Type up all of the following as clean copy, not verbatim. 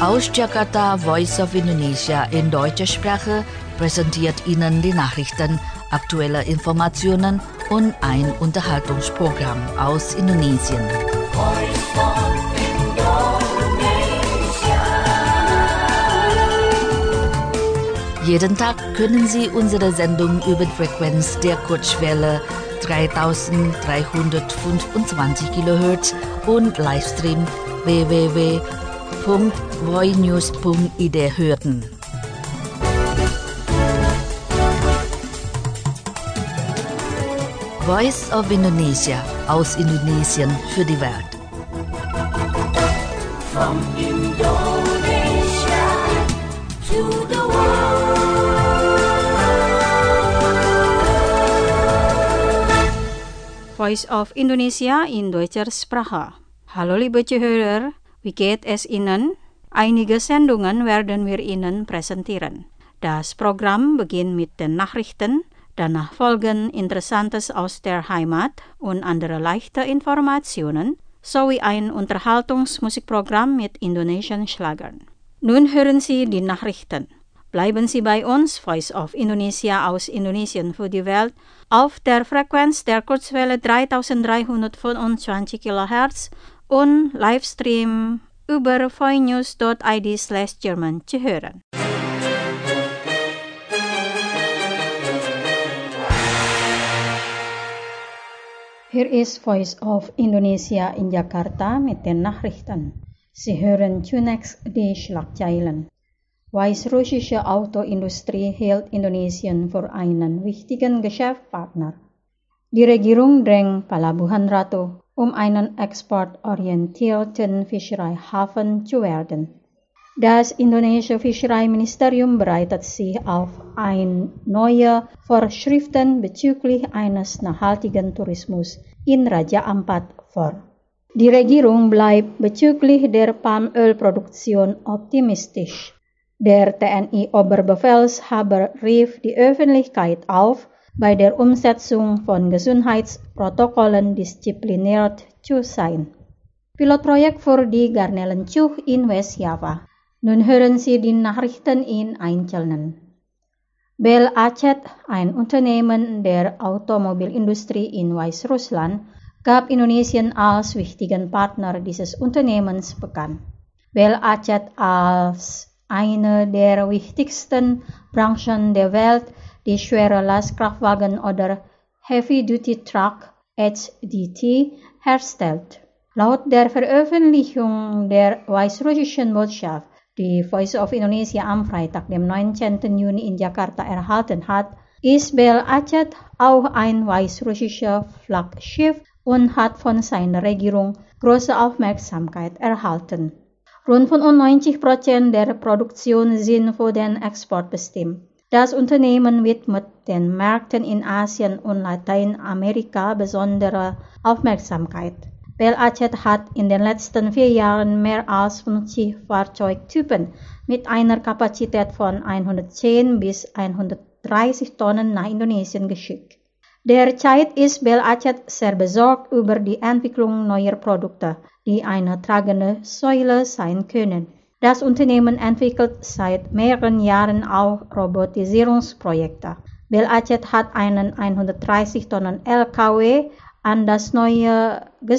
Aus Jakarta, Voice of Indonesia in deutscher Sprache präsentiert Ihnen die Nachrichten, aktuelle Informationen und ein Unterhaltungsprogramm aus Indonesien. Jeden Tag können Sie unsere Sendung über die Frequenz der Kurzwelle 3325 kHz und Livestream www.voinews.id hören. Voice of Indonesia aus Indonesien für die Welt. From Indonesia to the world. Voice of Indonesia in deutscher Sprache. Hallo liebe Zuhörer, wie geht es Ihnen? Einige Sendungen werden wir Ihnen präsentieren. Das Programm beginnt mit den Nachrichten, danach folgen Interessantes aus der Heimat und andere leichte Informationen, sowie ein Unterhaltungsmusikprogramm mit Indonesian Schlagern. Nun hören Sie die Nachrichten. Bleiben Sie bei uns, Voice of Indonesia aus Indonesien für die Welt, auf der Frequenz der Kurzwelle 3325 kHz und Livestream über voinews.id/German zu hören. Hier ist Voice of Indonesia in Jakarta mit den Nachrichten. Sie hören zunächst die Schlagzeilen. Weißrussische Autoindustrie hält Indonesien für einen wichtigen Geschäftspartner. Die Regierung drängt Pelabuhan Ratu, um einen exportorientierten Fischereihafen zu werden. Das indonesische Fischereiministerium bereitet sich auf neue Vorschriften bezüglich eines nachhaltigen Tourismus in Raja Ampat vor. Die Regierung bleibt bezüglich der Palmölproduktion optimistisch. Der TNI-Oberbefehlshaber rief die Öffentlichkeit auf, bei der Umsetzung von Gesundheitsprotokollen diszipliniert zu sein. Pilotprojekt für die Garnelenzucht in West Java. Nun hören Sie die Nachrichten in Einzelnen. Bell Acet, ein Unternehmen der Automobilindustrie in Weißrussland, gab Indonesien als wichtigen Partner dieses Unternehmens bekannt. Bell Acet als eine der wichtigsten Branchen der Welt, die schwere Lastkraftwagen oder Heavy-Duty Truck HDT herstellt. Laut der Veröffentlichung der weißrussischen Botschaft, die Voice of Indonesia am Freitag, dem 19. Juni in Jakarta erhalten hat, ist Bell Acet auch ein weißrussisches Flaggschiff und hat von seiner Regierung große Aufmerksamkeit erhalten. Rund 95% der Produktion sind für den Export bestimmt. Das Unternehmen widmet den Märkten in Asien und Lateinamerika besondere Aufmerksamkeit. Bell Acet hat in den letzten 4 Jahren mehr als 50 Fahrzeugtypen mit einer Kapazität von 110 bis 130 Tonnen nach Indonesien geschickt. Derzeit ist Bell Acet sehr besorgt über die Entwicklung neuer Produkte, die eine tragende Säule sein können. Das Unternehmen entwickelt seit mehreren Jahren auch Robotisierungsprojekte. Bell Acet hat einen 130 Tonnen LKW an das neue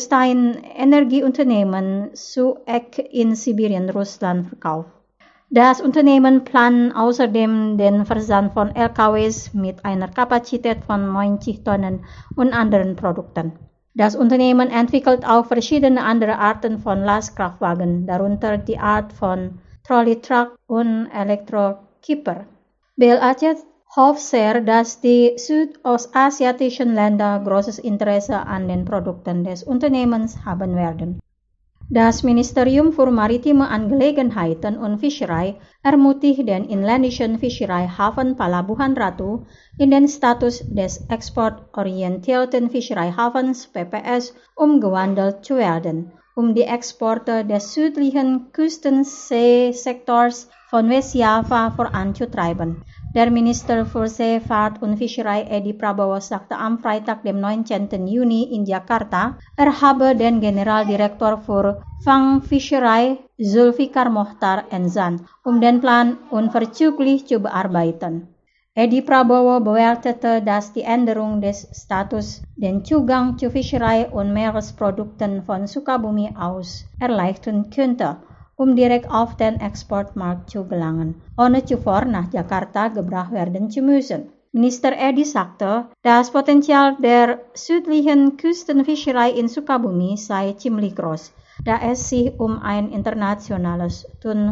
Gesteinenergieunternehmen SUEK in Sibirien, Russland, verkauft. Das Unternehmen plant außerdem den Versand von LKWs mit einer Kapazität von 90 Tonnen und anderen Produkten. Das Unternehmen entwickelt auch verschiedene andere Arten von Lastkraftwagen, darunter die Art von Trolley-Truck und Elektrokipper. Bell Acet hofft sehr, dass die südostasiatischen Länder großes Interesse an den Produkten des Unternehmens haben werden. Das Ministerium für Maritime Angelegenheiten und Fischerei ermutigt den inländischen Fischereihafen Pelabuhan Ratu in den Status des exportorientierten Fischereihafens PPS umgewandelt zu werden, um die Exporte des südlichen Küstenseesektors von Westjava voranzutreiben. Der Minister für Seefahrt und Fischerei Edi Prabowo sagte am Freitag, dem 19. Juni in Jakarta, habe den Generaldirektor für Fangfischerei Zulfikar Mohtar Enzan, den Plan unverzüglich zu bearbeiten. Edi Prabowo bewertete, dass die Änderung des Status den Zugang zu Fischerei und Meeresprodukten von Sukabumi aus erleichtern könnte, direkt auf den Exportmarkt zu gelangen, ohne zuvor nach Jakarta gebracht werden zu müssen. Minister Edi sagte, das Potenzial der südlichen Küstenfischerei in Sukabumi sei ziemlich groß, da es sich ein internationales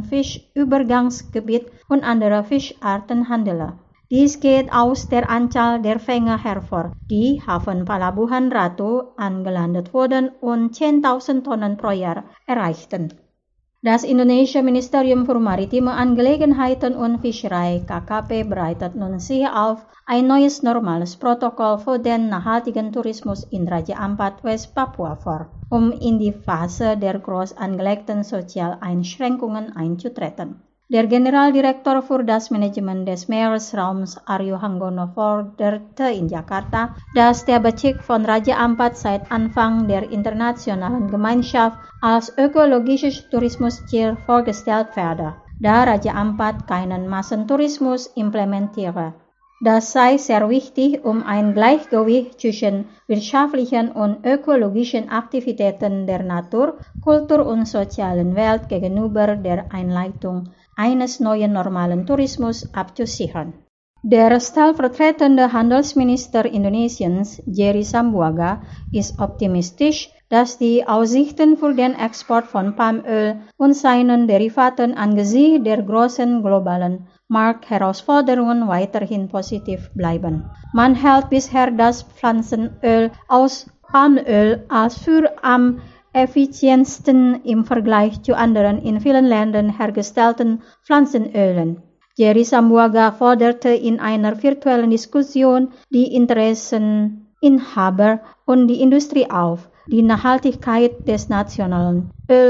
Thunfischübergangsgebiet und andere Fischarten handele. Dies geht aus der Anzahl der Fänge hervor, die Hafen Palabuhan Ratu angelandet wurden und 10.000 Tonnen pro Jahr erreichten. Das Indonesische Ministerium für Maritime Angelegenheiten und Fischerei KKP bereitet nun sich auf ein neues normales Protokoll für den nachhaltigen Tourismus in Raja Ampat, West Papua vor, in die Phase der groß angelegten Sozialeinschränkungen einzutreten. Der Generaldirektor für das Management des Meeresraums Aryo Hanggono forderte in Jakarta, dass der Bezirk von Raja Ampat seit Anfang der internationalen Gemeinschaft als ökologisches Tourismusziel vorgestellt werde, da Raja Ampat keinen Massentourismus implementiere. Das sei sehr wichtig, ein Gleichgewicht zwischen wirtschaftlichen und ökologischen Aktivitäten der Natur, Kultur und sozialen Welt gegenüber der Einleitung eines neuen normalen Tourismus abzusichern. Der stellvertretende Handelsminister Indonesiens, Jerry Sambuaga, ist optimistisch, dass die Aussichten für den Export von Palmöl und seinen Derivaten angesichts der großen globalen Marktherausforderungen weiterhin positiv bleiben. Man hält bisher das Pflanzenöl aus Palmöl als für am effizientesten im Vergleich zu anderen in vielen Ländern hergestellten Pflanzenölen. Jerry Sambuaga forderte in einer virtuellen Diskussion die Interesseninhaber und die Industrie auf, die Nachhaltigkeit des nationalen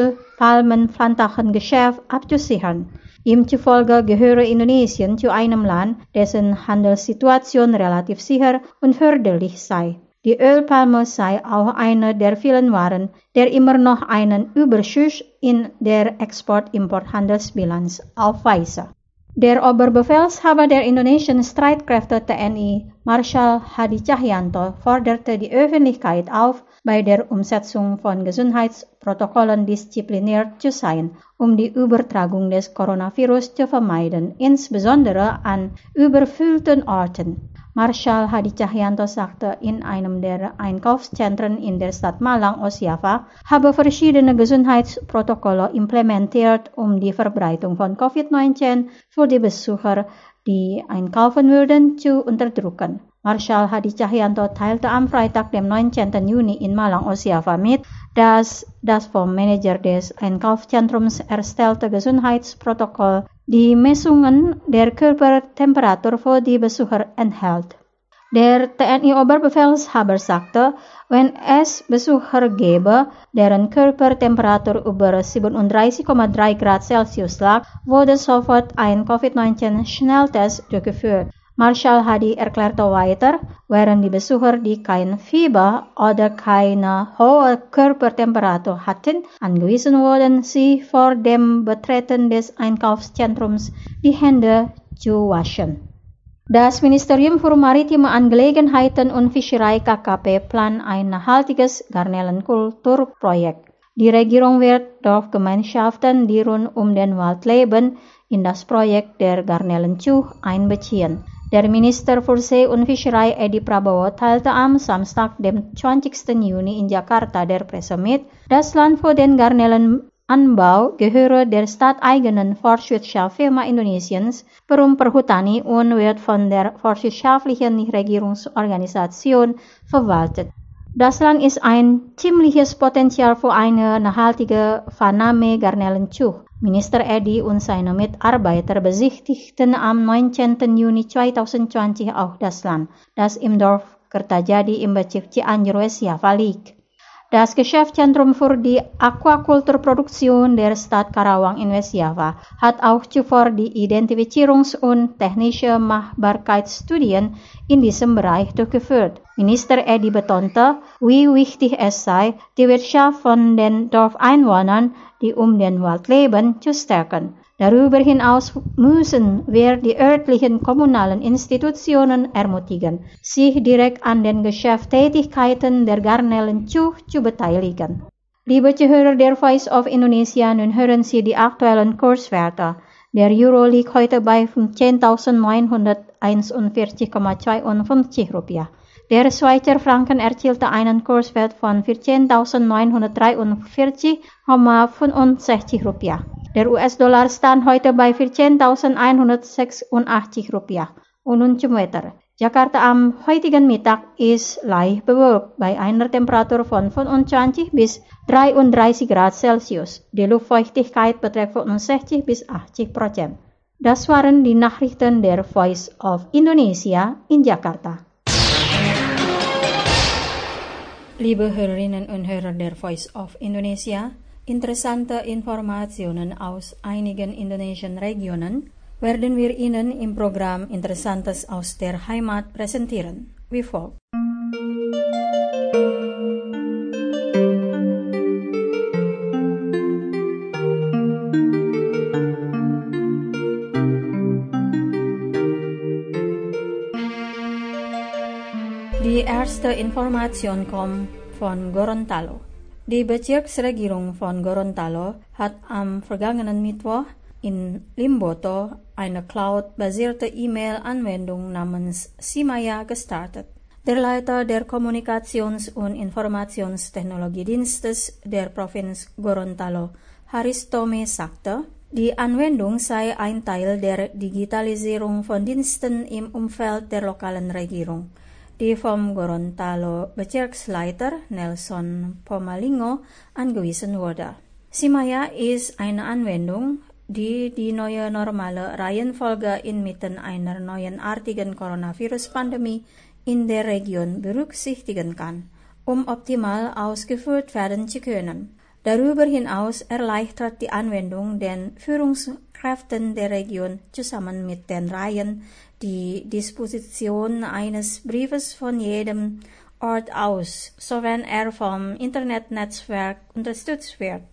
Ölpalmenpflanzengeschäfts abzusichern. Ihm zufolge gehöre Indonesien zu einem Land, dessen Handelssituation relativ sicher und förderlich sei. Die Ölpalme sei auch eine der vielen Waren, der immer noch einen Überschuss in der Export-Import-Handelsbilanz aufweise. Der Oberbefehlshaber der indonesischen Streitkräfte TNI, Marschall Hadi Cahyanto, forderte die Öffentlichkeit auf, bei der Umsetzung von Gesundheitsprotokollen diszipliniert zu sein, die Übertragung des Coronavirus zu vermeiden, insbesondere an überfüllten Orten. Marschall Hadi Cahyanto sagte in einem der Einkaufszentren in der Stadt Malang, Osjava, habe verschiedene Gesundheitsprotokolle implementiert, die Verbreitung von Covid-19 für die Besucher, die einkaufen würden, zu unterdrücken. Marschall Hadi Cahyanto teilte am Freitag, dem 19. Juni in Malang, Osjava mit, dass das vom Manager des Einkaufszentrums erstellte Gesundheitsprotokoll die Messungen der Körpertemperatur für die Besucher enthält. Der TNI-Oberbefehlshaber sagte, wenn es Besucher gäbe, deren Körpertemperatur über 37,3 Grad Celsius lag, wurde sofort ein Covid-19-Schnelltest durchgeführt. Marschall Hadi erklärte weiter, während die Besucher, die kein Fieber oder keine hohe Körpertemperatur hatten, angewiesen wurden, sich vor dem Betreten des Einkaufszentrums die Hände zu waschen. Das Ministerium für Maritime Angelegenheiten und Fischerei KKP plant ein nachhaltiges Garnelenkulturprojekt. Die Regierung wird Dorfgemeinschaften, die rund den Wald leben, in das Projekt der Garnelenzucht einbeziehen. Der Minister für See und Fischerei Edi Prabowo teilte am Samstag, dem 20. Juni in Jakarta der Presse mit, das Land für den Garnelenanbau gehöre der staateigenen Forstwirtschaftsfirma Indonesiens, Perum Perhutani, und wird von der forstwirtschaftlichen Nichtregierungsorganisation verwaltet. Das Land ist ein ziemliches Potenzial für eine nachhaltige Faname-Garnelenzucht. Minister Edi und seine Mitarbeiter besichtigten am 19. Juni 2020 auch das Land, das im Dorf Kertajadi im Bezirk Cianjur, Osjava liegt. Das Geschäftszentrum für die Aquakulturproduktion der Stadt Karawang in West-Java hat auch zuvor die Identifizierungs- und technische Machbarkeitsstudien in diesem Bereich durchgeführt. Minister Edi betonte, wie wichtig es sei, die Wirtschaft von den Dorfeinwohnern, die den Wald leben, zu stärken. Darüber hinaus müssen wir die örtlichen kommunalen Institutionen ermutigen, sich direkt an den Geschäftstätigkeiten der Garnelen zu beteiligen. Liebe Zuhörer der Voice of Indonesia, nun hören Sie die aktuellen Kurswerte. Der Euro liegt heute bei 15.941,52 Rupiah. Der Schweizer Franken erzielte einen Kurswert von 14.943,65 Rupiah. Der US-Dollar stand heute bei 14.186 Rupiah. Und nun zum Wetter. Jakarta am heutigen Mittag ist leicht bewölkt bei einer Temperatur von 25 bis 33 Grad Celsius. Die Luftfeuchtigkeit beträgt 65 bis 80%. Das waren die Nachrichten der Voice of Indonesia in Jakarta. Liebe Hörerinnen und Hörer der Voice of Indonesia, interessante Informationen aus einigen indonesischen Regionen werden wir Ihnen im Programm Interessantes aus der Heimat präsentieren. Wie folgt. Die erste Information kommt von Gorontalo. Die Bezirksregierung von Gorontalo hat am vergangenen Mittwoch in Limboto eine Cloud-basierte E-Mail-Anwendung namens Simaya gestartet. Der Leiter der Kommunikations- und Informationstechnologiedienstes der Provinz Gorontalo, Haristome, sagte, die Anwendung sei ein Teil der Digitalisierung von Diensten im Umfeld der lokalen Regierung, die vom Gorontalo-Bezirksleiter Nelson Pomalingo angewiesen wurde. Simaya ist eine Anwendung, die die neue normale Reihenfolge inmitten einer neuenartigen Coronavirus-Pandemie in der Region berücksichtigen kann, um optimal ausgeführt werden zu können. Darüber hinaus erleichtert die Anwendung den Führungskräften der Region zusammen mit den Reihen die Disposition eines Briefes von jedem Ort aus, sofern er vom Internetnetzwerk unterstützt wird.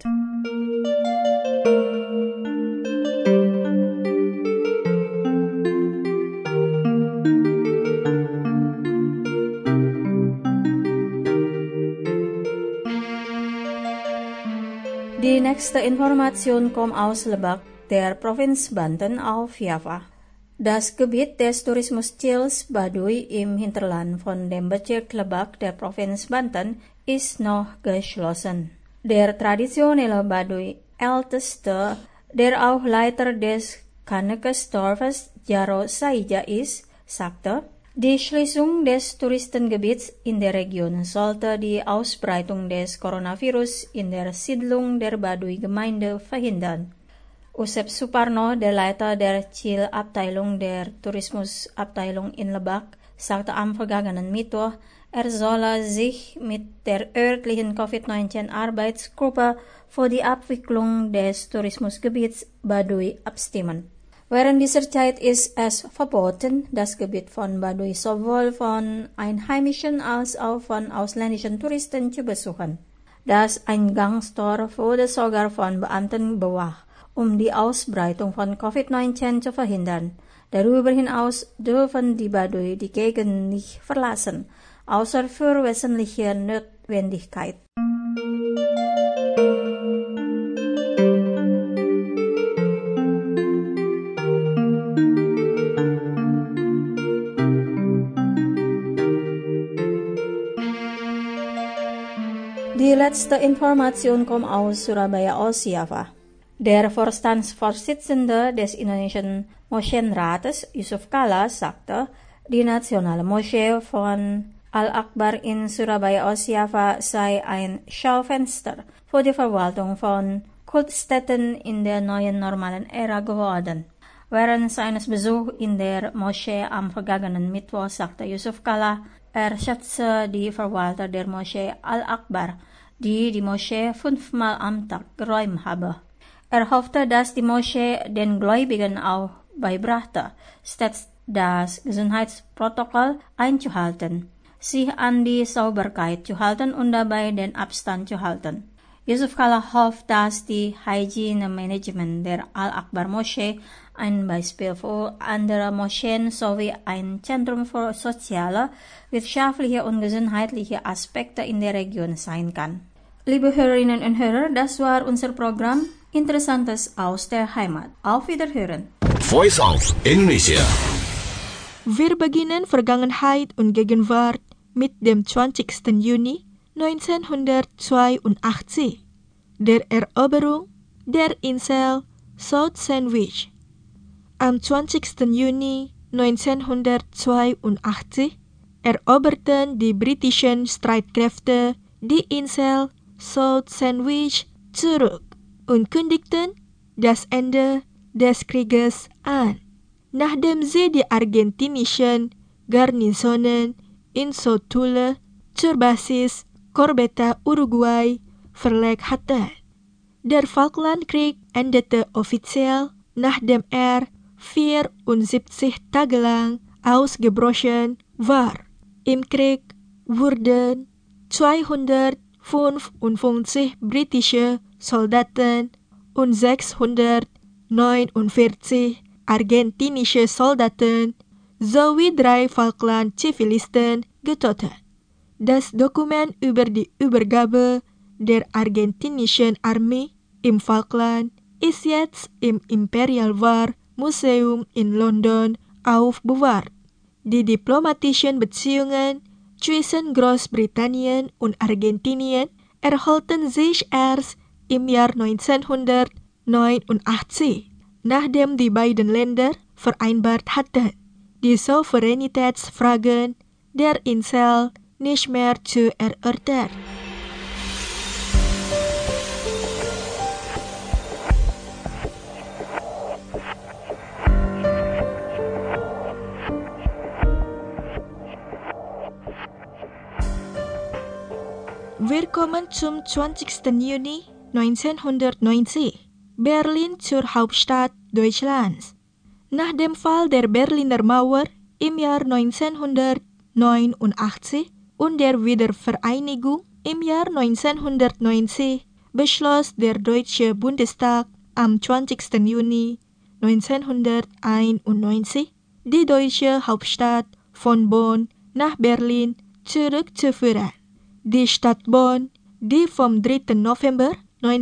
Die nächste Information kommt aus Lebak, der Provinz Banten auf Java. Das Gebiet des Tourismusziels Baduy im Hinterland von dem Bezirk Lebak der Provinz Banten ist noch geschlossen. Der traditionelle Baduy-Älteste, der auch Leiter des Kannekesdorfes Jaro Saija ist, sagte, die Schließung des Touristengebiets in der Region sollte die Ausbreitung des Coronavirus in der Siedlung der Baduy-Gemeinde verhindern. Usep Suparno, der Leiter der Zielabteilung der Tourismusabteilung in Lebak, sagte am vergangenen Mittwoch, er solle sich mit der örtlichen Covid-19-Arbeitsgruppe für die Abwicklung des Tourismusgebiets Baduy abstimmen. Während dieser Zeit ist es verboten, das Gebiet von Baduy sowohl von einheimischen als auch von ausländischen Touristen zu besuchen. Das Eingangstor wurde sogar von Beamten bewacht, um die Ausbreitung von Covid-19 zu verhindern. Darüber hinaus dürfen die Baduy die Gegend nicht verlassen, außer für wesentliche Notwendigkeit. Die letzte Information kommt aus Surabaya aus Java. Der Vorstandsvorsitzende des indonesischen Moscheenrates, Yusuf Kala, sagte, die nationale Moschee von Al-Akbar in Surabaya aus Java sei ein Schaufenster für die Verwaltung von Kultstätten in der neuen normalen Ära geworden. Während seines Besuchs in der Moschee am vergangenen Mittwoch sagte Yusuf Kala, er schätze die Verwalter der Moschee Al-Akbar, die die Moschee 5-mal am Tag geräumt habe. Hoffte, dass die Moschee den Gläubigen auch beibrachte, stets das Gesundheitsprotokoll einzuhalten, sich an die Sauberkeit zu halten und dabei den Abstand zu halten. Yusuf Kala hofft, dass die Hygienemanagement der Al-Akbar Moschee ein Beispiel für andere Moscheen sowie ein Zentrum für soziale, wirtschaftliche und gesundheitliche Aspekte in der Region sein kann. Liebe Hörerinnen und Hörer, das war unser Programm Interessantes aus der Heimat. Auf Wiederhören. Voice of Indonesia. Wir beginnen Vergangenheit und Gegenwart mit dem 20. Juni 1982, der Eroberung der Insel South Sandwich. Am 20. Juni 1982 eroberten die britischen Streitkräfte die Insel South Sandwich zurück und kündigten das Ende des Krieges an, nachdem sie die argentinischen Garnisonen in Sotule zur Basis Corbeta Uruguay verlegt hatten. Der Falklandkrieg endete offiziell, nachdem 74 Tage lang ausgebrochen war. Im Krieg wurden 255 britische Soldaten und 649 argentinische Soldaten sowie 3 Falkland-Zivilisten getötet. Das Dokument über die Übergabe der argentinischen Armee im Falkland ist jetzt im Imperial War Museum in London aufbewahrt. Die diplomatischen Beziehungen zwischen Großbritannien und Argentinien erholten sich erst im Jahr 1989, nachdem die beiden Länder vereinbart hatten, die Souveränitätsfragen der Insel nicht mehr zu erörtern. Wir kommen zum 20. Juni 1990. Berlin zur Hauptstadt Deutschlands. Nach dem Fall der Berliner Mauer im Jahr 1989 und der Wiedervereinigung im Jahr 1990 beschloss der Deutsche Bundestag am 20. Juni 1991, die deutsche Hauptstadt von Bonn nach Berlin zurückzuführen. Die Stadt Bonn, die vom 3. November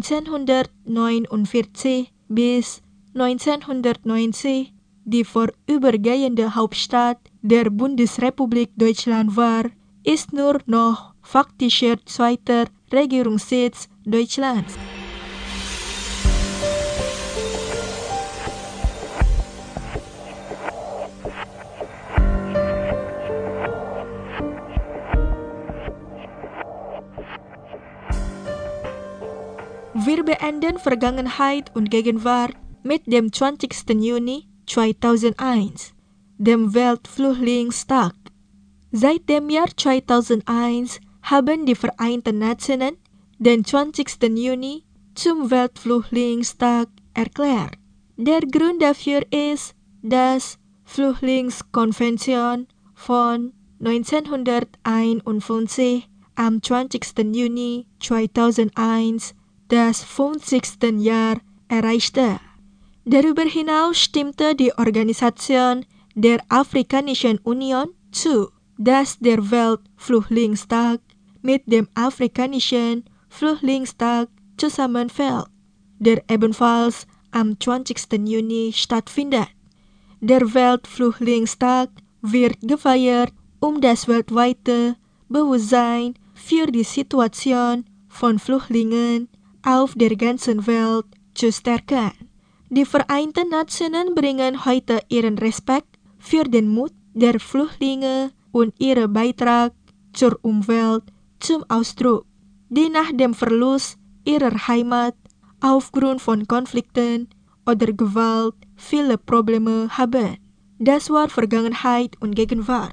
1949 bis 1990 die vorübergehende Hauptstadt der Bundesrepublik Deutschland war, ist nur noch faktischer zweiter Regierungssitz Deutschlands. Wir beenden Vergangenheit und Gegenwart mit dem 20. Juni 2001, dem Weltflüchtlingstag. Seit dem Jahr 2001 haben die Vereinten Nationen den 20. Juni zum Weltflüchtlingstag erklärt. Der Grund dafür ist, dass Flüchtlingskonvention von 1951 am 20. Juni 2001 das 50. Jahr erreichte. Darüber hinaus stimmte die Organisation der Afrikanischen Union zu, dass der Weltflüchtlingstag mit dem Afrikanischen Flüchtlingstag zusammenfällt, der ebenfalls am 20. Juni stattfindet. Der Weltflüchtlingstag wird gefeiert, um das weltweite Bewusstsein für die Situation von Flüchtlingen auf der ganzen Welt zu stärken. Die Vereinten Nationen bringen heute ihren Respekt für den Mut der Flüchtlinge und ihren Beitrag zur Umwelt zum Ausdruck, die nach dem Verlust ihrer Heimat aufgrund von Konflikten oder Gewalt viele Probleme haben. Das war Vergangenheit und Gegenwart.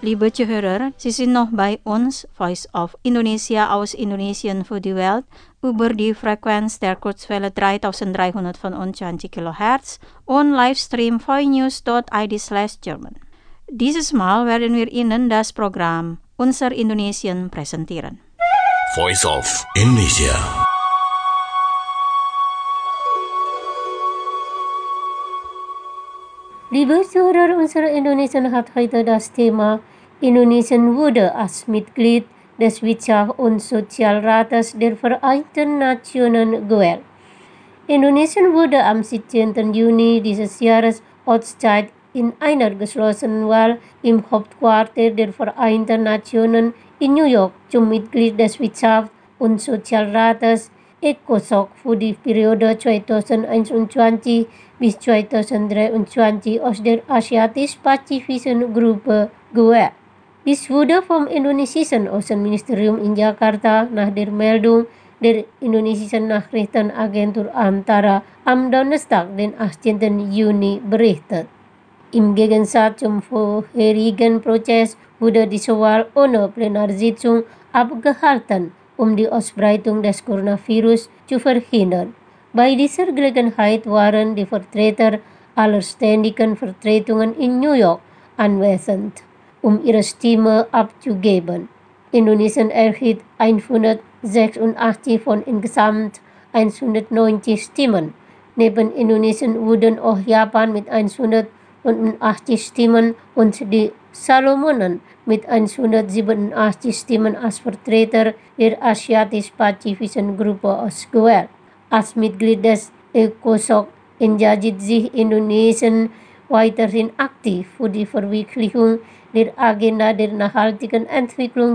Liebe Zuhörer, Sie sind noch bei uns, Voice of Indonesia aus Indonesien für die Welt, über die Frequenz der Kurzwelle 3325 kHz und Livestream voinews.id/German. Dieses Mal werden wir Ihnen das Programm Unser Indonesien präsentieren. Voice of Indonesia. Liebe Zuhörer, unser Indonesien hat heute das Thema Indonesien wurde als Mitglied des Wirtschafts- und Sozialrates der Vereinten Nationen gewählt. Indonesien wurde am 17. Juni dieses Jahres Ortszeit in einer geschlossenen Wahl im Hauptquartier der Vereinten Nationen in New York zum Mitglied des Wirtschafts- und Sozialrates ECOSOC für die Periode 2021 bis 2023 aus der Asiatisch-Pazifischen Gruppe gewählt. Dies wurde vom indonesischen Außenministerium in Jakarta nach der Meldung der indonesischen Nachrichtenagentur Antara am Donnerstag, den 18. Juni berichtet. Im Gegensatz zum vorherigen Prozess wurde diese Wahl ohne Plenarsitzung abgehalten, um die Ausbreitung des Coronavirus zu verhindern. Bei dieser Gelegenheit waren die Vertreter aller ständigen Vertretungen in New York anwesend, um ihre Stimme abzugeben. Indonesien erhielt 186 von insgesamt 190 Stimmen. Neben Indonesien wurden auch Japan mit 185 Stimmen und die Salomonen mit 187 Stimmen als Vertreter der Asiatisch-Pazifischen Gruppe ausgewählt. Als Mitglied des ECOSOC engagiert sich Indonesien weiterhin aktiv für die Verwirklichung der Agenda der nachhaltigen Entwicklung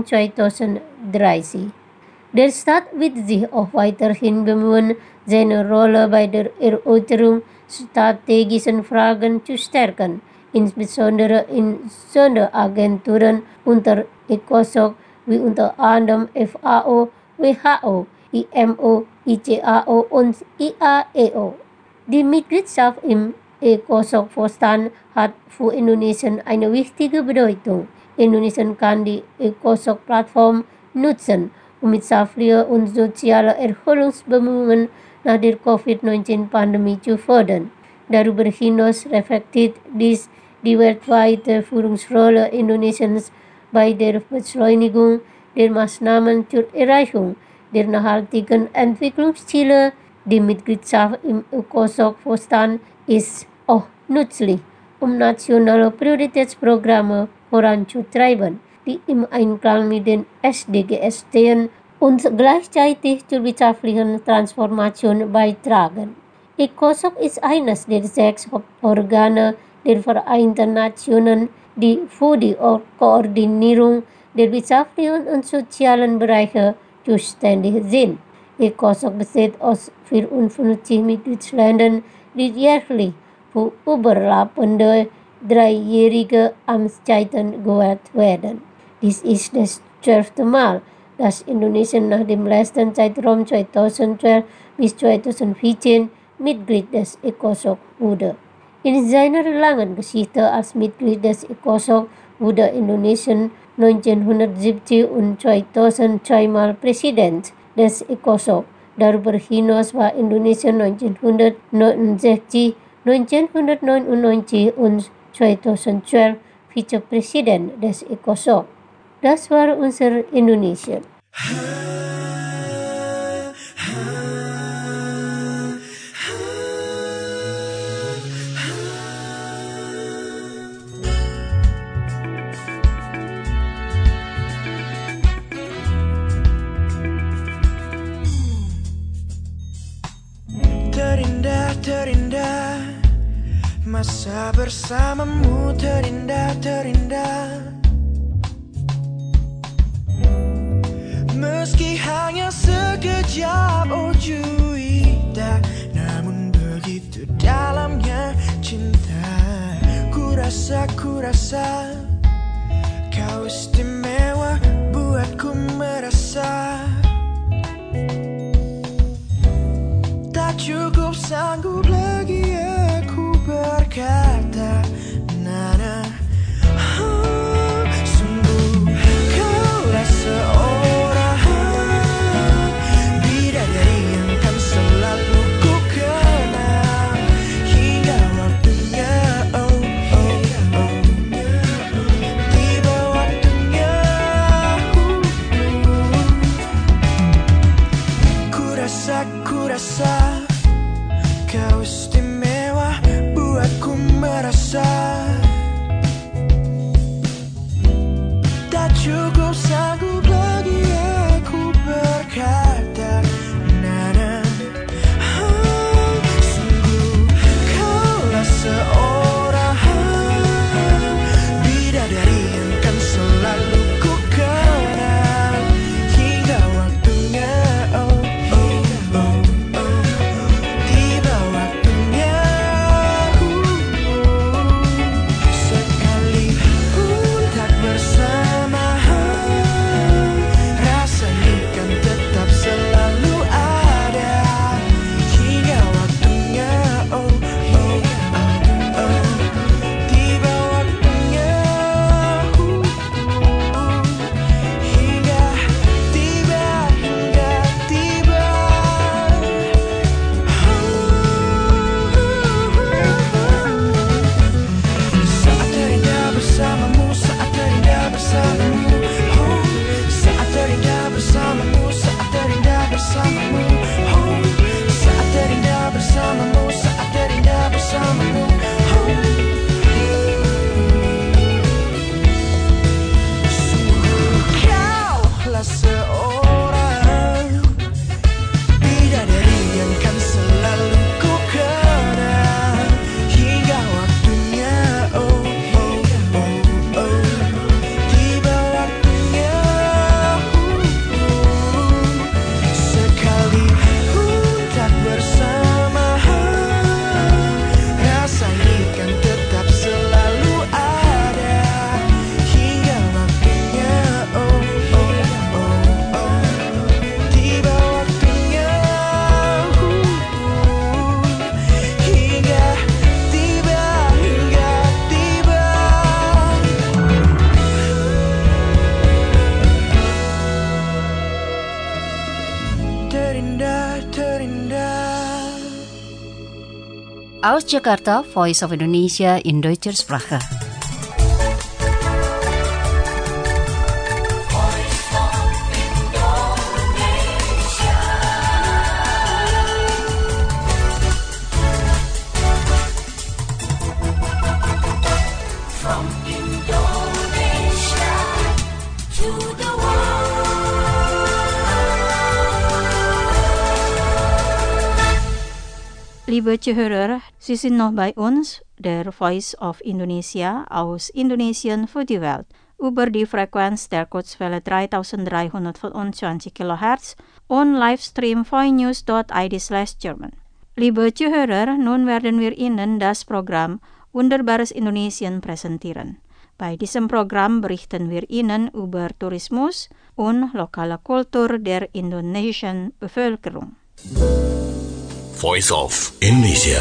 2030. Der Staat wird sich auch weiterhin bemühen, seine Rolle bei der Erörterung strategischen Fragen zu stärken, insbesondere in Sonderagenturen unter ECOSOC wie unter anderem FAO, WHO, IMO, ICAO und IAEO. Die Mitgliedschaft im ECOSOC-Vorstand hat für Indonesien eine wichtige Bedeutung. Indonesien kann die ECOSOC-Plattform nutzen, um wirtschaftliche und soziale Erholungsbemühungen nach der Covid-19-Pandemie zu fördern. Darüber hinaus reflektiert dies die weltweite Führungsrolle Indonesiens bei der Beschleunigung der Maßnahmen zur Erreichung der nachhaltigen Entwicklungsziele. Die Mitgliedschaft im ECOSOC-Vorstand ist auch nützlich, um nationale Prioritätsprogramme voranzutreiben, die im Einklang mit den SDGs stehen und gleichzeitig zur wirtschaftlichen Transformation beitragen. ECOSOC ist eines der 6 Hauptorgane der Vereinten Nationen, die für die Koordinierung der wirtschaftlichen und sozialen Bereiche zuständig sind. ECOSOC besteht aus 54 Mitgliedsländern, die jährlich für überlappende 3-jährige Amtszeiten gewählt werden. Dies ist das 12. Mal, dass Indonesien nach dem letzten Zeitraum 2012 bis 2014 Mitglied des ECOSOC wurde. In seiner langen Geschichte als Mitglied des ECOSOC wurde Indonesien 1970 und 2000 zweimal Präsident des ECOSOC. Darüber hinaus war Indonesien 1969, 1999 und 2012 Vizepräsident des ECOSOC. Das war unser Indonesien. Terindah, masa bersamamu terindah. Meski hanya sekejap, oh Juwita, namun begitu dalamnya cinta. Ku rasa kau istimewa, buatku merasa tak cukup sanggup lagi aku berkata, Nana, merasa kau istimewa, buatku merasa tak cukup sanggup lagi aku berkata nana. Sungguh kaulah seorang bidadari yang kan selalu ku kenang hingga waktunya tiba waktunya sekalipun tak bersama rasa ini kan tetap selalu ada hingga waktunya tiba waktunya hingga tiba saat terindah bersamamu, saat terindah bersamamu, saat terindah bersamamu, saat terindah bersamamu, saat terindah bersamamu, saat terindah bersamamu. Sungguh kaulah seorang bidadari yang kan selalu ku kenang hingga waktunya tiba waktunya sekalipun tak bersama rasa ini kan tetap selalu ada hingga waktunya tiba waktunya hingga tiba terindah. Aus Jakarta, Voice of Indonesia in Deutscher Sprache. Liebe Zuhörer, Sie sind noch bei uns, der Voice of Indonesia aus Indonesien für die Welt, über die Frequenz der Kurzwelle 3325 kHz und Livestream voinews.id/German. Liebe Zuhörer, nun werden wir Ihnen das Programm Wunderbares Indonesien präsentieren. Bei diesem Programm berichten wir Ihnen über Tourismus und lokale Kultur der indonesischen Bevölkerung. Voice of Indonesia.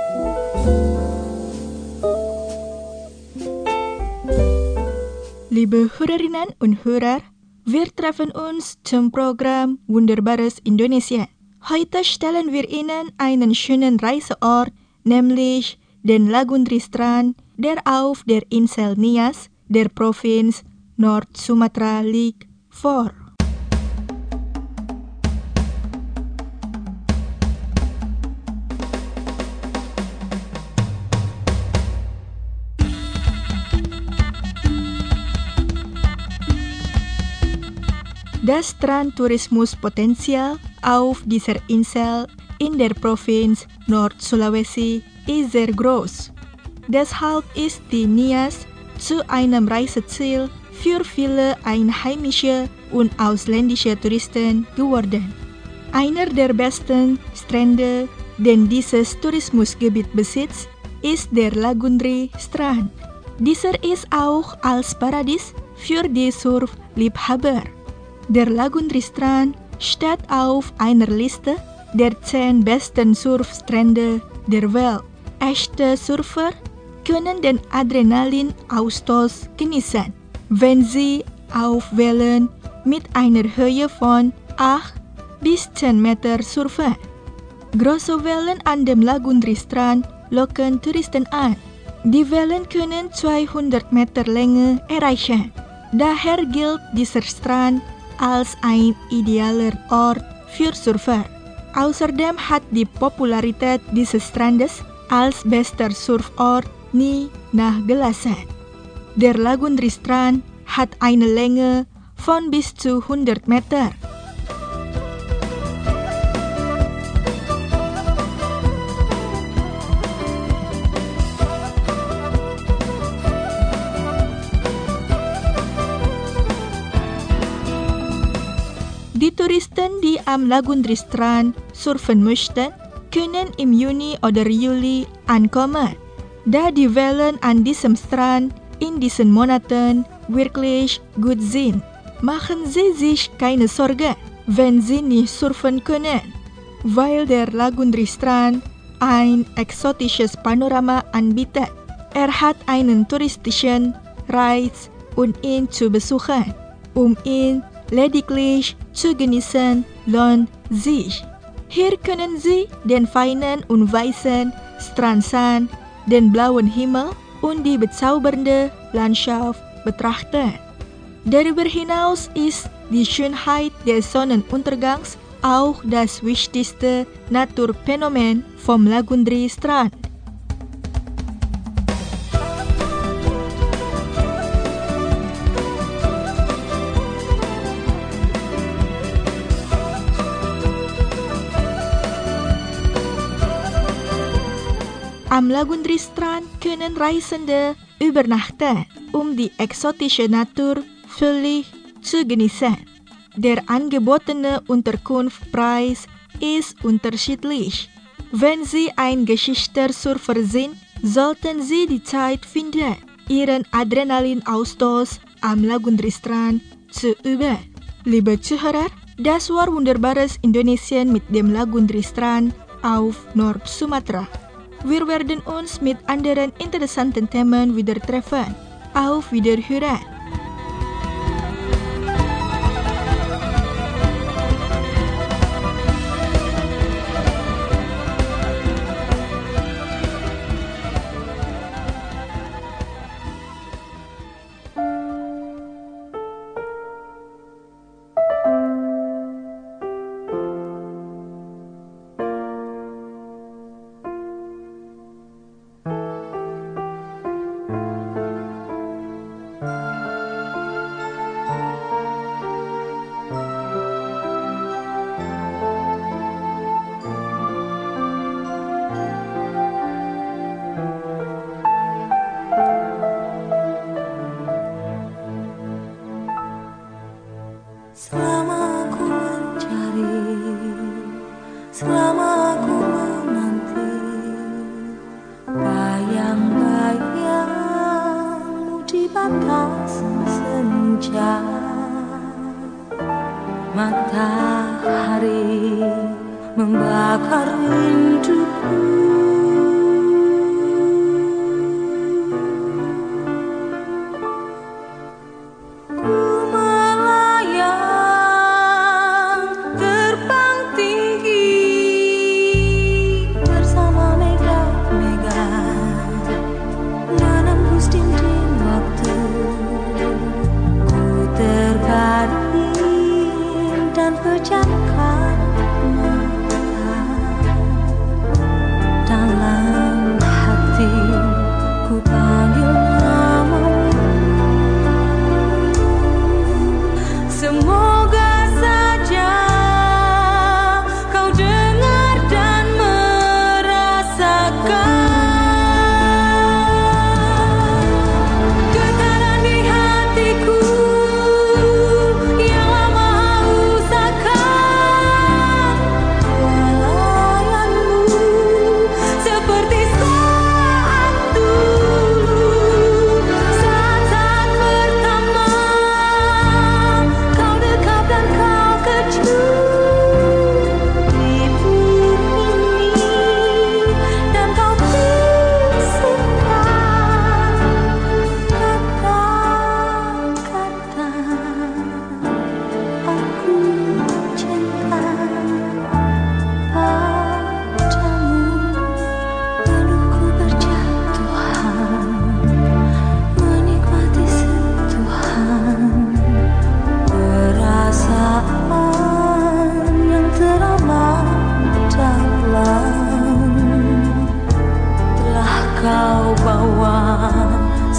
Liebe Hörerinnen und Hörer, wir treffen uns zum Programm Wunderbares Indonesien. Heute stellen wir Ihnen einen schönen Reiseort, nämlich den Lagundri-Strand, der auf der Insel Nias, der Provinz Nord-Sumatra liegt, vor. Das Strandtourismuspotenzial auf dieser Insel in der Provinz Nord-Sulawesi ist sehr groß. Deshalb ist die Nias zu einem Reiseziel für viele einheimische und ausländische Touristen geworden. Einer der besten Strände, den dieses Tourismusgebiet besitzt, ist der Lagundri-Strand. Dieser ist auch als Paradies für die Surfliebhaber. Der Lagundri-Strand steht auf einer Liste der 10 besten Surfstrände der Welt. Echte Surfer können den Adrenalinausstoß genießen, wenn sie auf Wellen mit einer Höhe von 8 bis 10 Meter surfen. Große Wellen an dem Lagundri-Strand locken Touristen an. Die Wellen können 200 Meter Länge erreichen. Daher gilt dieser Strand als ein idealer Ort für Surfer. Außerdem hat die Popularität dieses Strandes als bester Surfort nie nachgelassen. Der Lagundriestrand hat eine Länge von bis zu 100 Meter. Die Touristen, die am Lagundriestrand surfen möchten, können im Juni oder Juli ankommen, da die Wellen an diesem Strand in diesen Monaten wirklich gut sind. Machen Sie sich keine Sorgen, wenn Sie nicht surfen können, weil der Lagundriestrand ein exotisches Panorama anbietet. Hat einen touristischen Reiz, um ihn zu besuchen. Ihn lediglich zu genießen lohnt sich. Hier können Sie den feinen und weißen Strandsand, den blauen Himmel und die bezaubernde Landschaft betrachten. Darüber hinaus ist die Schönheit des Sonnenuntergangs auch das wichtigste Naturphänomen vom Lagundriestrand. Am Lagundriestrand können Reisende übernachten, die exotische Natur völlig zu genießen. Der angebotene Unterkunftspreis ist unterschiedlich. Wenn Sie ein geschickter Surfer sind, sollten Sie die Zeit finden, Ihren Adrenalinausstoß am Lagundriestrand zu üben. Liebe Zuhörer, das war wunderbares Indonesien mit dem Lagundriestrand auf Nord-Sumatra. Wir werden uns mit anderen interessanten Themen wieder treffen. Auf Wiederhören! Selama aku mencari, selama aku menanti bayang-bayangmu di batas senja, matahari membakar rinduku. Dan pejamkan mata,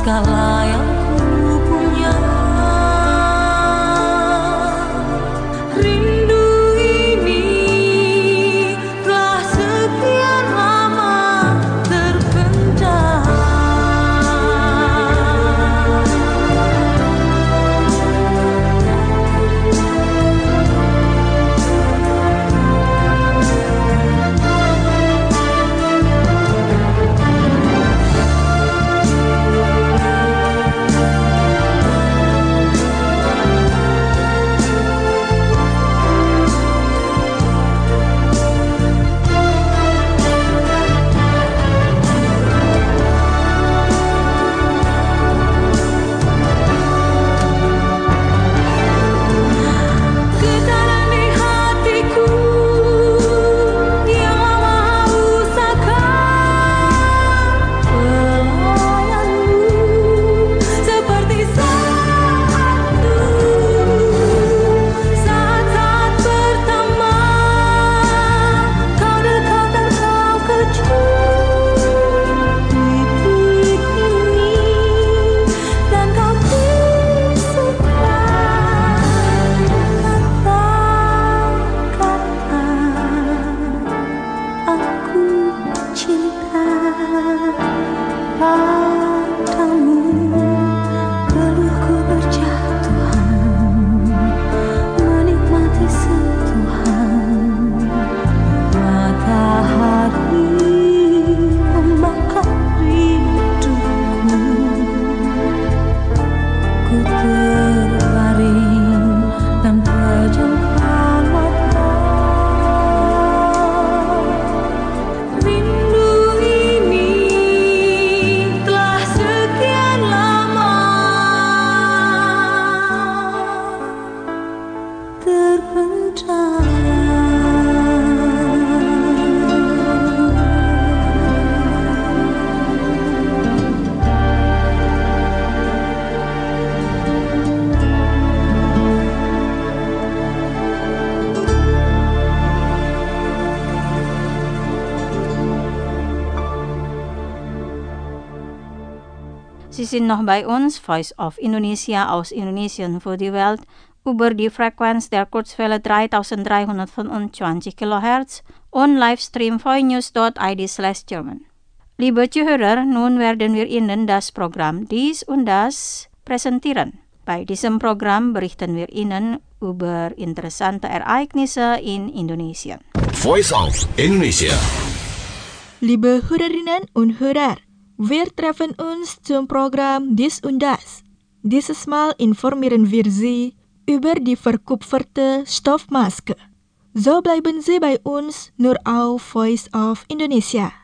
segala yang ku punya. Rindu ini telah sekian lama terpendam. Getaran di hatiku yang lama haus akan pelayanmu, seperti saat pertama kau dekat dan kau kecup titik ini, dan kau bisukan kata-kata aku cinta padamu. Pelukku berjatuhan menikmati sentuhan matahari membakar rinduku. Ku terbaring dan pejamkan mata. Rindu ini telah sekian lama Sie sind noch bei uns, Voice of Indonesia aus Indonesien für die Welt, über die Frequenz der Kurzwelle 3325 kHz und Livestream voinews.id/German. Liebe Zuhörer, nun werden wir Ihnen das Programm Dies und Das präsentieren. Bei diesem Programm berichten wir Ihnen über interessante Ereignisse in Indonesien. Voice of Indonesia. Liebe Hörerinnen und Hörer, wir treffen uns zum Programm Dies und Das. Dieses Mal informieren wir Sie über die verkupferte Stoffmaske. So bleiben Sie bei uns nur auf Voice of Indonesia.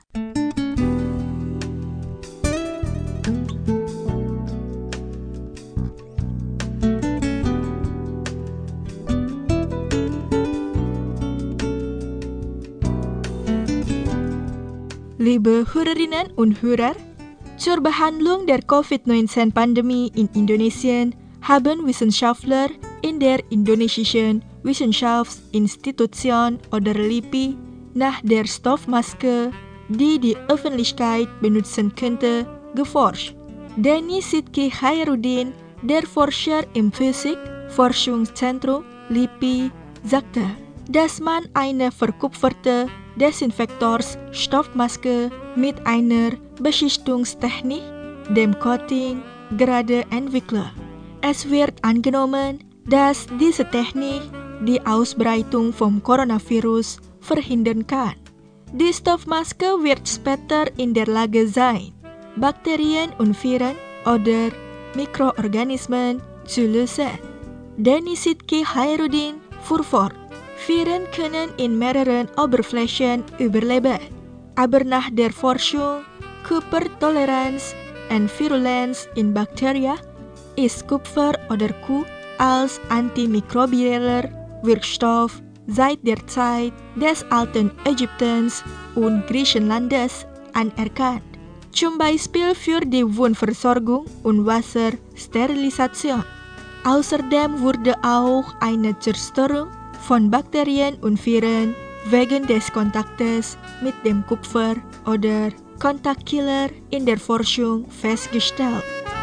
Liebe Hörerinnen und Hörer, zur Behandlung der Covid-19-Pandemie in Indonesien haben Wissenschaftler in der Indonesischen Wissenschaftsinstitution oder LIPI nach der Stoffmaske, die die Öffentlichkeit benutzen könnte, geforscht. Denny Sidki Khairuddin, der Forscher im Physik-Forschungszentrum LIPI, sagte, dass man eine verkupferte Desinfektorsstoffmaske mit einer Beschichtungstechnik, dem Coating, gerade entwickle. Es wird angenommen, dass diese Technik die Ausbreitung vom Coronavirus verhindern kann. Die Stoffmaske wird später in der Lage sein, Bakterien und Viren oder Mikroorganismen zu lösen. Denny Sidki Khairuddin fuhr fort, Viren können in mehreren Oberflächen überleben, aber nach der Forschung Kupfertoleranz und Virulenz in Bakterien ist Kupfer oder Q als antimikrobieller Wirkstoff seit der Zeit des alten Ägyptens und Griechenlandes anerkannt, zum Beispiel für die Wundversorgung und Wassersterilisation. Außerdem wurde auch eine Zerstörung von Bakterien und Viren wegen des Kontaktes mit dem Kupfer oder Kontaktkiller in der Forschung festgestellt.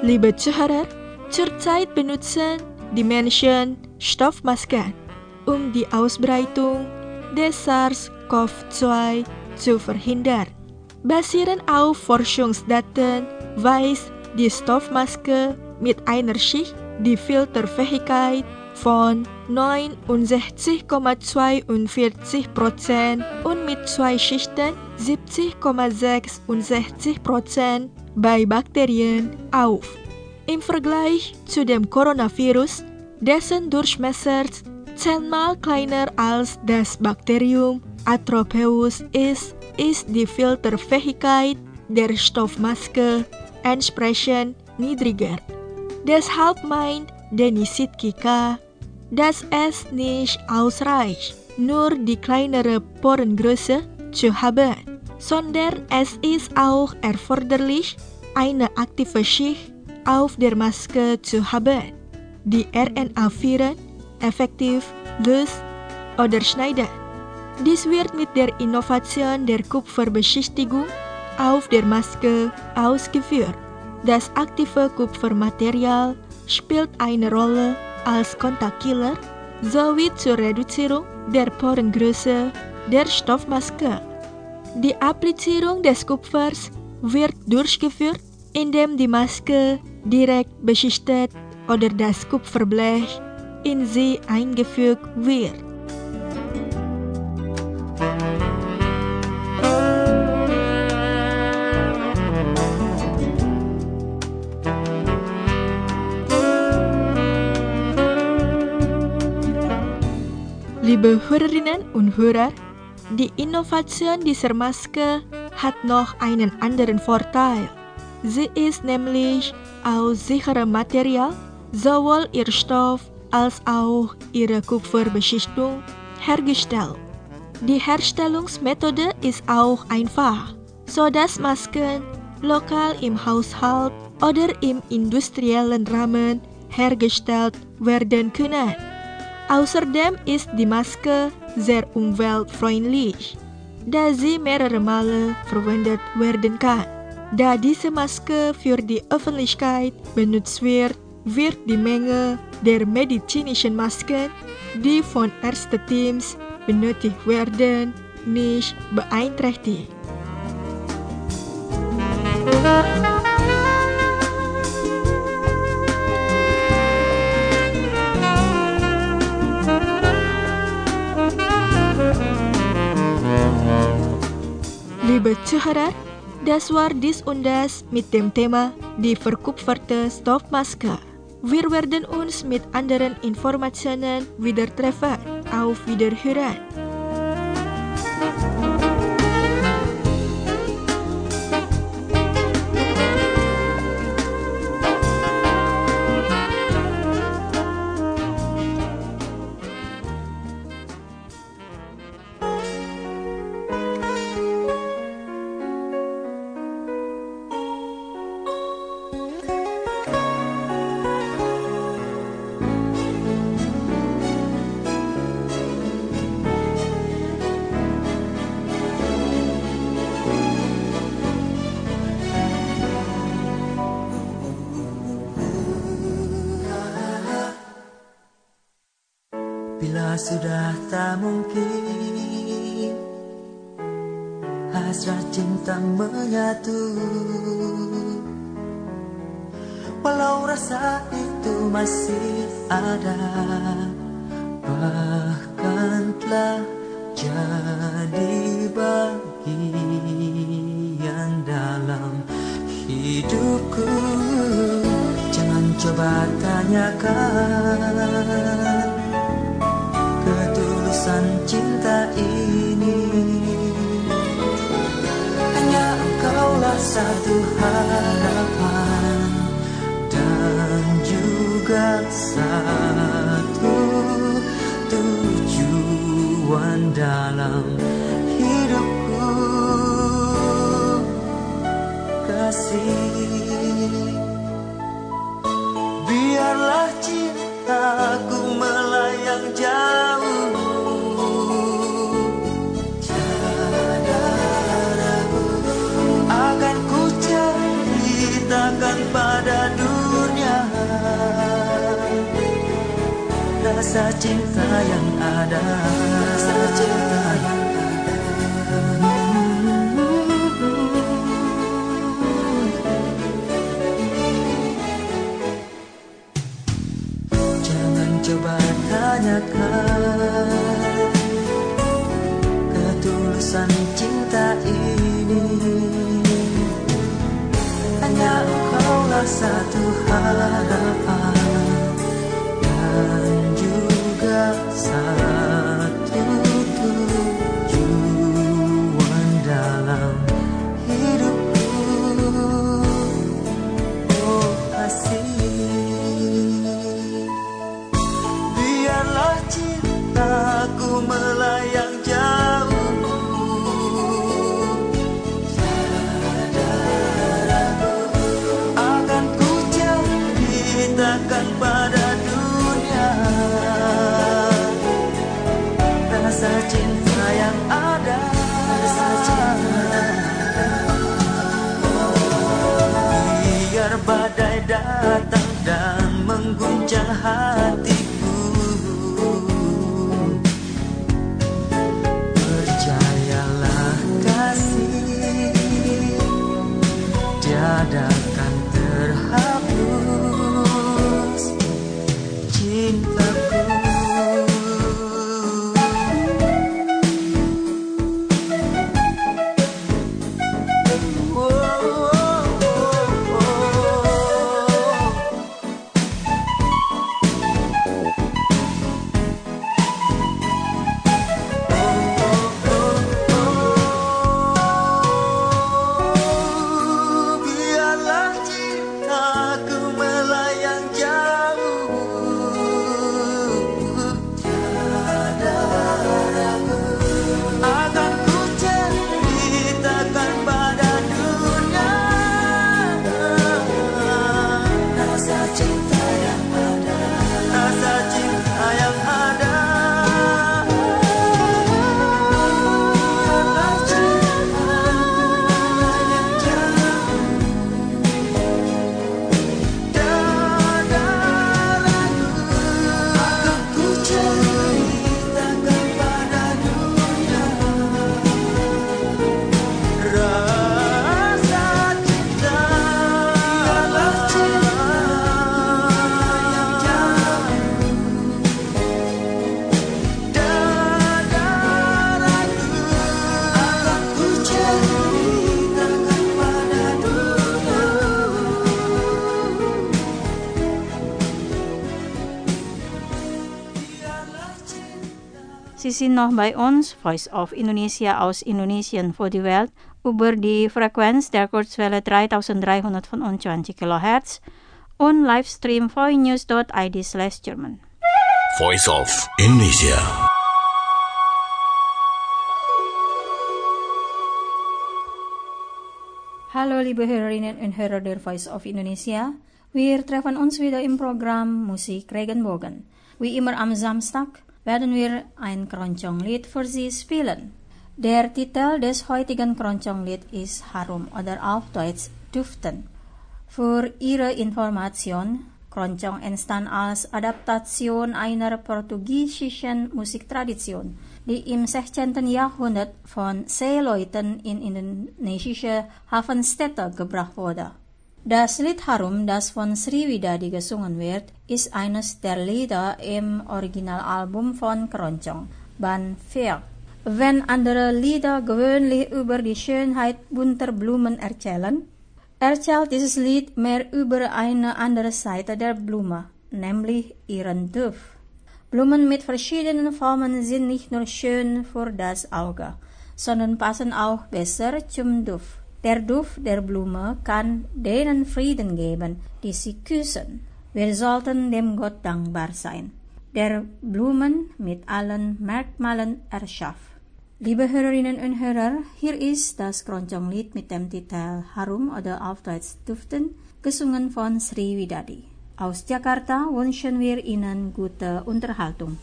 Liebe Zuhörer, zurzeit benutzen die Menschen Stoffmasken, die Ausbreitung des SARS-CoV-2 zu verhindern. Basierend auf Forschungsdaten weist die Stoffmaske mit einer Schicht die Filterfähigkeit von 69,42% und mit 2 Schichten 70,66% bei Bakterien auf. Im Vergleich zu dem Coronavirus, dessen Durchmesser 10-mal kleiner als das Bakterium Atropeus ist die Filterfähigkeit der Stoffmaske entsprechend niedriger. Deshalb meint Denny Sitkika, dass es nicht ausreicht, nur die kleinere Porengröße zu haben, sondern es ist auch erforderlich, eine aktive Schicht auf der Maske zu haben, die RNA-Viren effektiv löst oder schneidet. Dies wird mit der Innovation der Kupferbeschichtigung auf der Maske ausgeführt. Das aktive Kupfermaterial spielt eine Rolle als Kontaktkiller sowie zur Reduzierung der Porengröße der Stoffmaske. Die Applizierung des Kupfers wird durchgeführt, indem die Maske direkt beschichtet oder das Kupferblech in sie eingefügt wird. Liebe Hörerinnen und Hörer, die Innovation dieser Maske hat noch einen anderen Vorteil. Sie ist nämlich aus sicherem Material, sowohl ihr Stoff als auch ihre Kupferbeschichtung, hergestellt. Die Herstellungsmethode ist auch einfach, sodass Masken lokal im Haushalt oder im industriellen Rahmen hergestellt werden können. Außerdem ist die Maske sehr umweltfreundlich, da sie mehrere Male verwendet werden kann. Da diese Maske für die Öffentlichkeit benutzt wird, wird die Menge der medizinischen Masken, die von Ärzteteams benötigt werden, nicht beeinträchtigt. Liebe Zuhörer, das war dies und das mit dem Thema die verkupferte Stoffmaske. Wir werden uns mit anderen Informationen wieder treffen. Auf Wiederhören. Bila sudah tak mungkin hasrat cinta menyatu, walau rasa itu masih ada, bahkan telah jadi bagian dalam hidupku. Jangan coba tanyakan ketulusan cinta ini. Hanya engkaulah satu harapan dan juga satu tujuan dalam hidupku. Kasih, biarlah cintaku melayang jauh. Akan ku ceritakan pada dunia. cinta yang ada, rasa cinta yang ada. Jangan coba tanyakan ketulusan cinta ini, hanya engkaulah satu harapan dan juga satu tujuan dalam hidupku. Oh kasih, biarlah cintaku melayang jauh, akan ku ceritakan pada dunia rasa cinta yang ada, rasa cinta yang ada. Biar badai datang dan mengguncang hatiku, percayalah kasih, tiada akan terhapus cintaku. Biarlah cintaku melayang jauh, tiada ragu, akan ku ceritakan pada dunia rasa cinta yang ada, rasa cinta yang ada. Biarlah cinta melayang jauh, tiada ragu, akan ku ceritakan pada dunia rasa cinta. Biarlah cinta yang jauh, tiada ragu, akan ku ceritakan pada dunia. Sie sind noch bei uns, Voice of Indonesia aus Indonesien für die Welt, über die Frequenz der Kurzwelle 3325 kHz und Livestream voinews.id/German. Voice of Indonesia. Hallo liebe Hörerinnen und Hörer der Voice of Indonesia. Wir treffen uns wieder im Programm Musik Regenbogen. Wie immer am Samstag werden wir ein Keroncong-Lied für Sie spielen. Der Titel des heutigen Keroncong-Lied ist Harum oder auf Deutsch Duften. Für Ihre Information, Keroncong entstand als Adaptation einer portugiesischen Musiktradition, die im 16. Jahrhundert von Seeleuten in indonesische Hafenstädte gebracht wurde. Das Lied Harum, das von Sriwidadi gesungen wird, ist eines der Lieder im Originalalbum von Keroncong, Band 4. Wenn andere Lieder gewöhnlich über die Schönheit bunter Blumen erzählen, erzählt dieses Lied mehr über eine andere Seite der Blume, nämlich ihren Duft. Blumen mit verschiedenen Formen sind nicht nur schön für das Auge, sondern passen auch besser zum Duft. Der Duft der Blume kann denen Frieden geben, die sie küssen. Wir sollten dem Gott dankbar sein, der Blumen mit allen Merkmalen erschafft. Liebe Hörerinnen und Hörer, hier ist das Keroncong-Lied mit dem Titel Harum oder auf Deutsch Duften, gesungen von Sriwidadi. Aus Jakarta wünschen wir Ihnen gute Unterhaltung.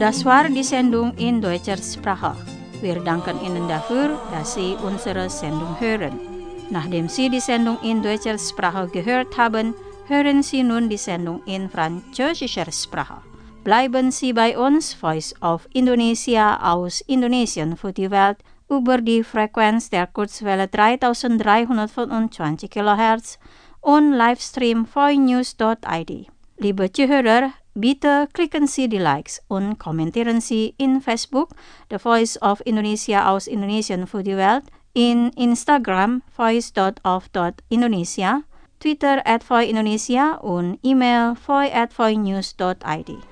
Das war die Sendung in deutscher Sprache. Wir danken Ihnen dafür, dass Sie unsere Sendung hören. Nachdem Sie die Sendung in deutscher Sprache gehört haben, hören Sie nun die Sendung in französischer Sprache. Bleiben Sie bei uns, Voice of Indonesia aus Indonesien für die Welt, über die Frequenz der Kurzwelle 3325 kHz und Livestream voinews.id. Liebe Zuhörer, bitte klicken Sie die Likes und kommentieren Sie in Facebook The Voice of Indonesia aus Indonesien für die Welt, in Instagram voice.of.indonesia, Twitter @voindonesia und E-Mail voi@voinews.id.